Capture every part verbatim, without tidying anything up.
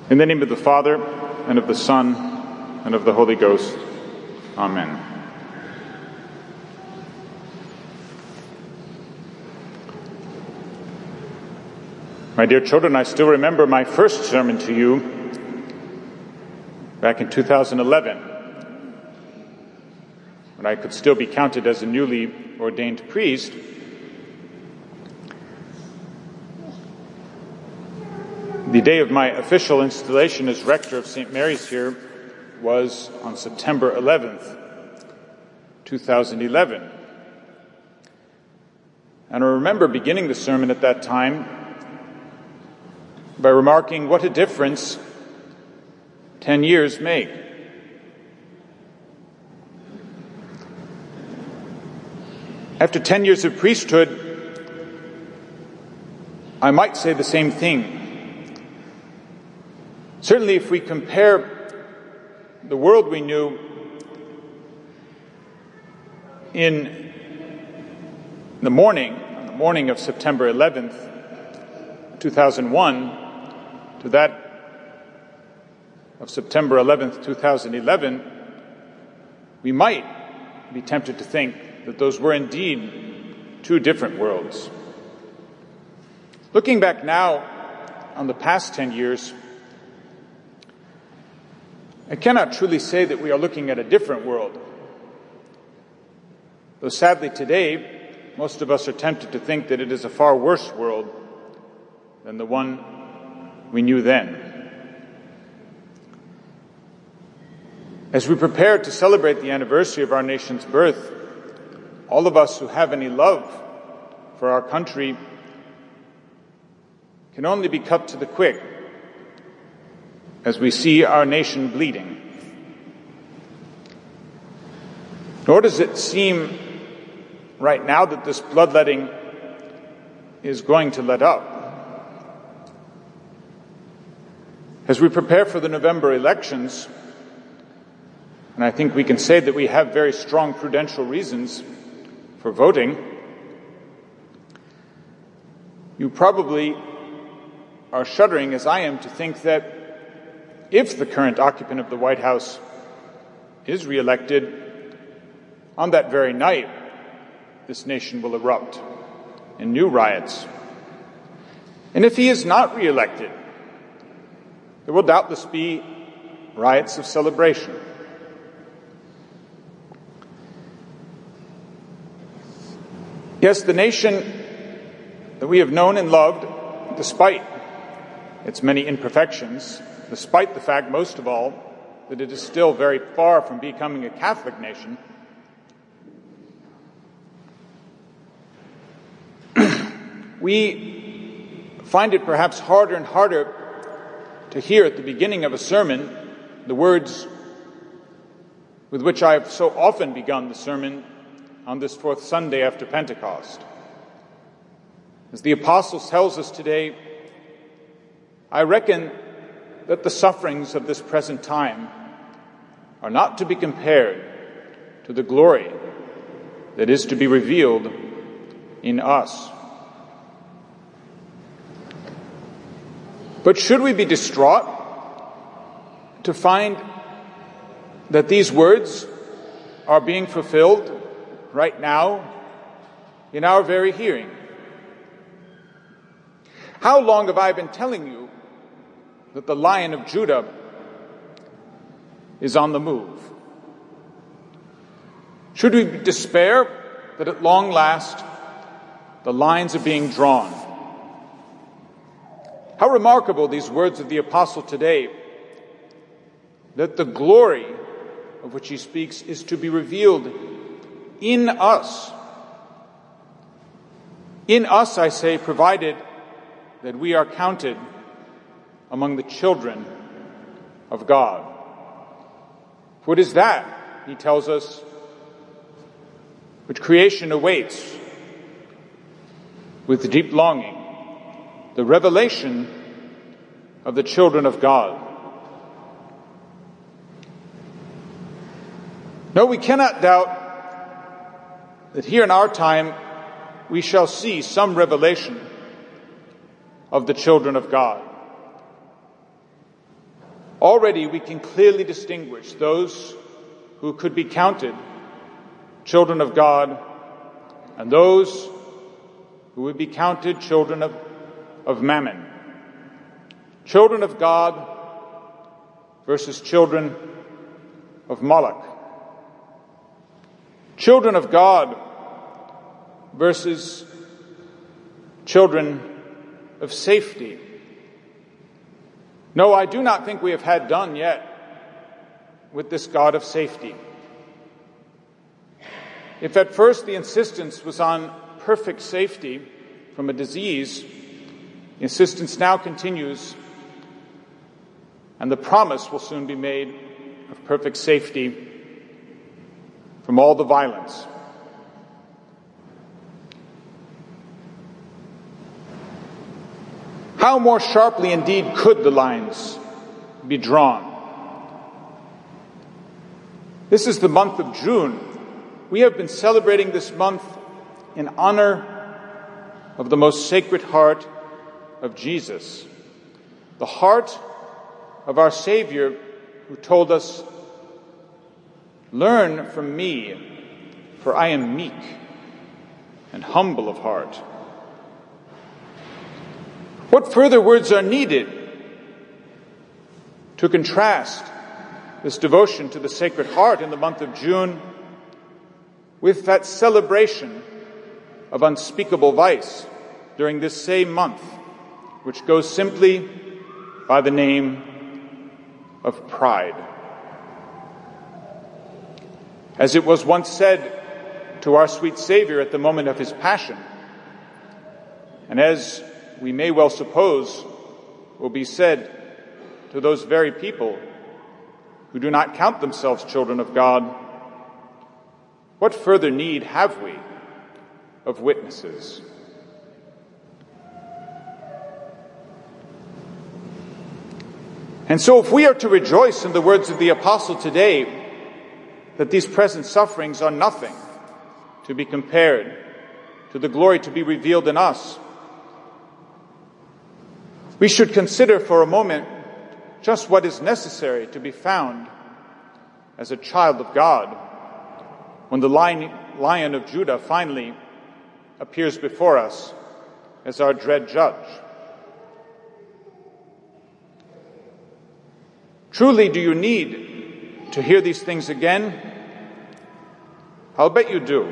In the name of the Father, and of the Son, and of the Holy Ghost. Amen. My dear children, I still remember my first sermon to you back in two thousand eleven, when I could still be counted as a newly ordained priest. The day of my official installation as rector of Saint Mary's here was on September eleventh, two thousand eleven. And I remember beginning the sermon at that time by remarking what a difference ten years make. After ten years of priesthood, I might say the same thing. Certainly, if we compare the world we knew in the morning, on the morning of September eleventh, two thousand one, to that of September eleventh, two thousand eleven, we might be tempted to think that those were indeed two different worlds. Looking back now on the past ten years, I cannot truly say that we are looking at a different world. Though sadly today, most of us are tempted to think that it is a far worse world than the one we knew then. As we prepare to celebrate the anniversary of our nation's birth, all of us who have any love for our country can only be cut to the quick as we see our nation bleeding. Nor does it seem right now that this bloodletting is going to let up. As we prepare for the November elections, and I think we can say that we have very strong prudential reasons for voting, you probably are shuddering, as I am, to think that if the current occupant of the White House is reelected, on that very night, this nation will erupt in new riots. And if he is not reelected, there will doubtless be riots of celebration. Yes, the nation that we have known and loved, despite its many imperfections, despite the fact, most of all, that it is still very far from becoming a Catholic nation, we find it perhaps harder and harder to hear at the beginning of a sermon the words with which I have so often begun the sermon on this fourth Sunday after Pentecost. As the Apostle tells us today, I reckon that the sufferings of this present time are not to be compared to the glory that is to be revealed in us. But should we be distraught to find that these words are being fulfilled right now in our very hearing? How long have I been telling you that the Lion of Judah is on the move? Should we despair that at long last the lines are being drawn? How remarkable these words of the Apostle today, that the glory of which he speaks is to be revealed in us. In us, I say, provided that we are counted among the children of God. For it is that, he tells us, which creation awaits with deep longing, the revelation of the children of God. No, we cannot doubt that here in our time we shall see some revelation of the children of God. Already we can clearly distinguish those who could be counted children of God and those who would be counted children of, of Mammon. Children of God versus children of Moloch. Children of God versus children of safety. No, I do not think we have had done yet with this God of safety. If at first the insistence was on perfect safety from a disease, the insistence now continues, and the promise will soon be made of perfect safety from all the violence. How more sharply indeed could the lines be drawn? This is the month of June. We have been celebrating this month in honor of the most sacred heart of Jesus, the heart of our Savior who told us, "Learn from me, for I am meek and humble of heart." What further words are needed to contrast this devotion to the Sacred Heart in the month of June with that celebration of unspeakable vice during this same month, which goes simply by the name of pride? As it was once said to our sweet Savior at the moment of his passion, and as we may well suppose will be said to those very people who do not count themselves children of God, what further need have we of witnesses? And so if we are to rejoice in the words of the apostle today, that these present sufferings are nothing to be compared to the glory to be revealed in us, we should consider for a moment just what is necessary to be found as a child of God when the Lion of Judah finally appears before us as our dread judge. Truly, do you need to hear these things again? I'll bet you do.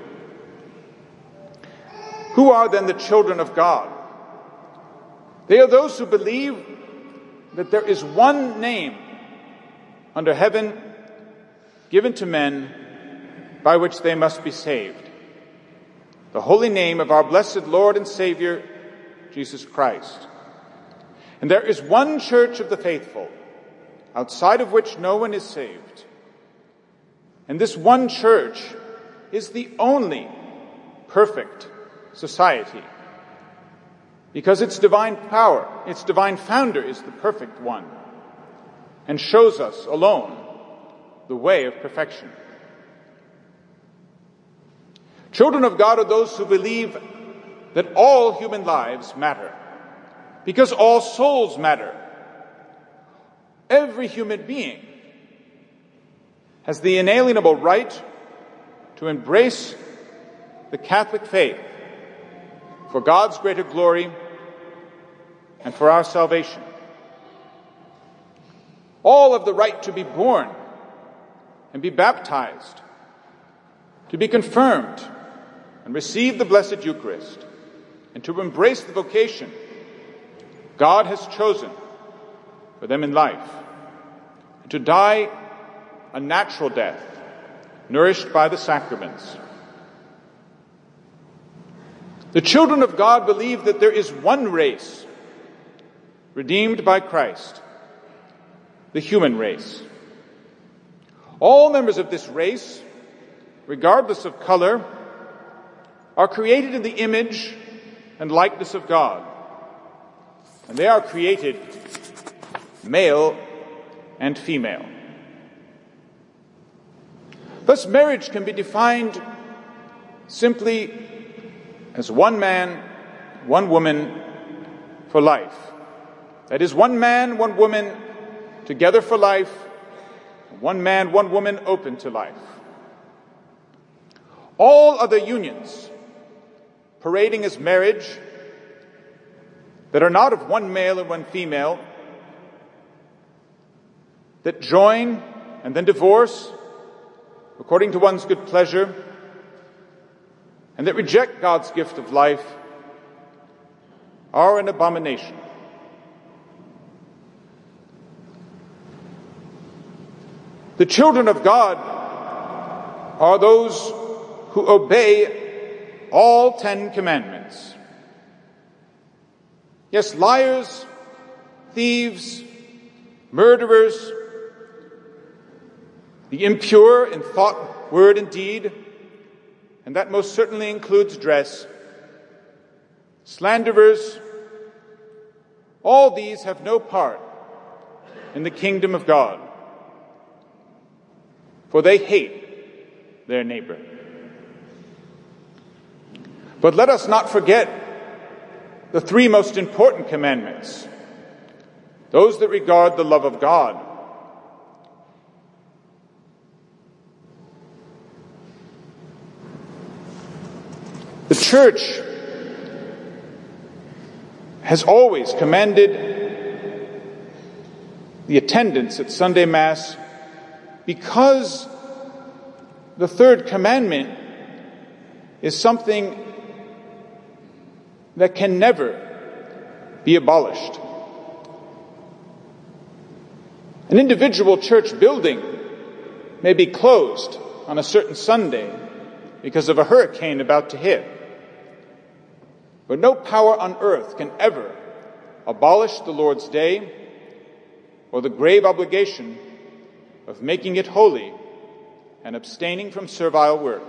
Who are then the children of God? They are those who believe that there is one name under heaven given to men by which they must be saved, the holy name of our blessed Lord and Savior, Jesus Christ. And there is one church of the faithful, outside of which no one is saved. And this one church is the only perfect society, because its divine power, its divine founder is the perfect one, and shows us alone the way of perfection. Children of God are those who believe that all human lives matter, because all souls matter. Every human being has the inalienable right to embrace the Catholic faith for God's greater glory and for our salvation. All have the right to be born and be baptized, to be confirmed and receive the Blessed Eucharist, and to embrace the vocation God has chosen for them in life, and to die a natural death, nourished by the sacraments. The children of God believe that there is one race redeemed by Christ, the human race. All members of this race, regardless of color, are created in the image and likeness of God. And they are created male and female. Thus, marriage can be defined simply as one man, one woman for life. That is, one man, one woman together for life, one man, one woman open to life. All other unions parading as marriage that are not of one male and one female, that join and then divorce according to one's good pleasure, and that reject God's gift of life, are an abomination. The children of God are those who obey all Ten Commandments. Yes, liars, thieves, murderers, the impure in thought, word, and deed, and that most certainly includes dress, slanderers, all these have no part in the kingdom of God, for they hate their neighbor. But let us not forget the three most important commandments, those that regard the love of God. The church has always commanded the attendance at Sunday Mass because the third commandment is something that can never be abolished. An individual church building may be closed on a certain Sunday because of a hurricane about to hit, but no power on earth can ever abolish the Lord's Day or the grave obligation of making it holy and abstaining from servile work.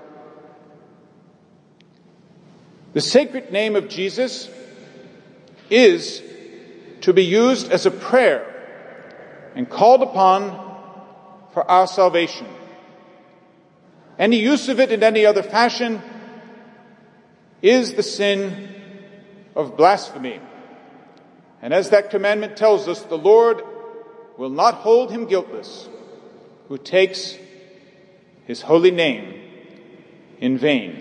The sacred name of Jesus is to be used as a prayer and called upon for our salvation. Any use of it in any other fashion is the sin of blasphemy. And as that commandment tells us, the Lord will not hold him guiltless who takes his holy name in vain.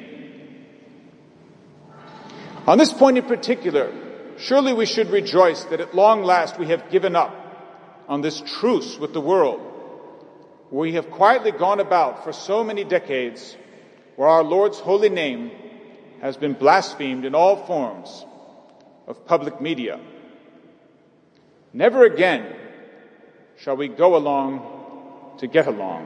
On this point in particular, surely we should rejoice that at long last we have given up on this truce with the world, where we have quietly gone about for so many decades, where our Lord's holy name has been blasphemed in all forms of public media. Never again shall we go along to get along.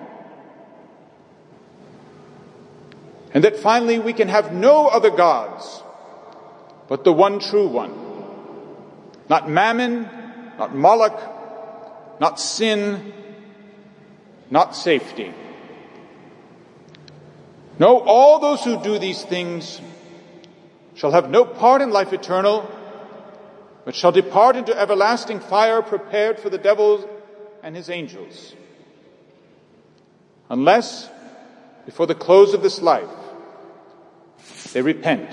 And that finally we can have no other gods but the one true one. Not Mammon, not Moloch, not sin, not safety. No, all those who do these things shall have no part in life eternal, but shall depart into everlasting fire prepared for the devil and his angels. Unless, before the close of this life, they repent.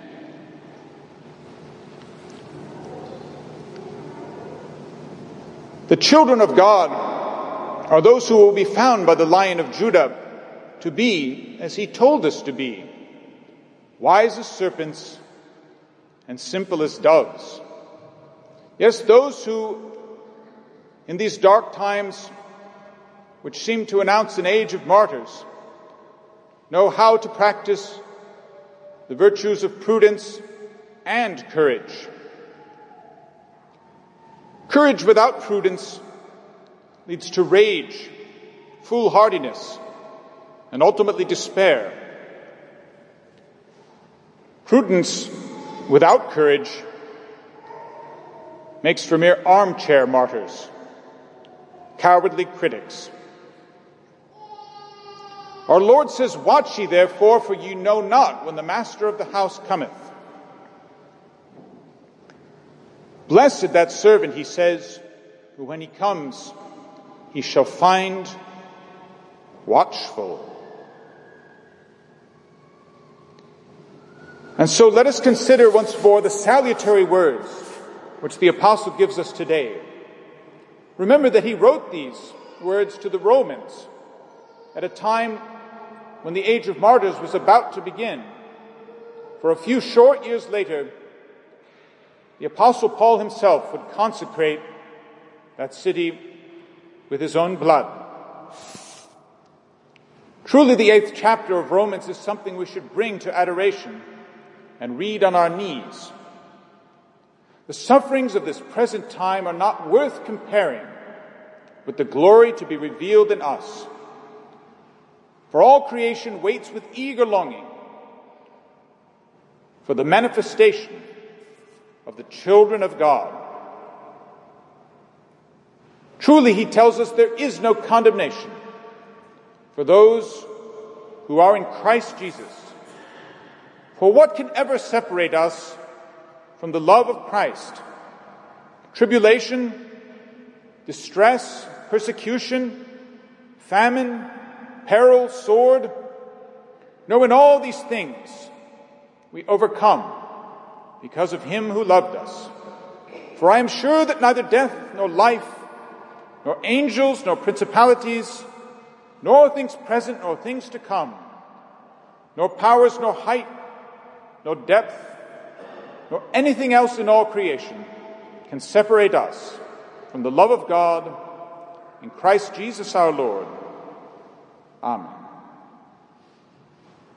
The children of God are those who will be found by the Lion of Judah to be, as he told us to be, wise as serpents and simple as doves. Yes, those who, in these dark times, which seem to announce an age of martyrs, know how to practice the virtues of prudence and courage. Courage without prudence leads to rage, foolhardiness, and ultimately despair. Prudence without courage makes for mere armchair martyrs, cowardly critics. Our Lord says, "Watch ye therefore, for ye know not when the master of the house cometh." Blessed that servant, he says, who when he comes, he shall find watchful. And so let us consider once more the salutary words which the apostle gives us today. Remember that he wrote these words to the Romans at a time when the age of martyrs was about to begin. For a few short years later, the Apostle Paul himself would consecrate that city with his own blood. Truly, the eighth chapter of Romans is something we should bring to adoration and read on our knees. The sufferings of this present time are not worth comparing with the glory to be revealed in us. For all creation waits with eager longing for the manifestation of the children of God. Truly, he tells us there is no condemnation for those who are in Christ Jesus. For what can ever separate us from the love of Christ? Tribulation, distress, persecution, famine, peril, sword? No, in all these things we overcome because of him who loved us. For I am sure that neither death nor life, nor angels, nor principalities, nor things present, nor things to come, nor powers, nor height, nor depth, nor anything else in all creation can separate us from the love of God in Christ Jesus our Lord. Amen.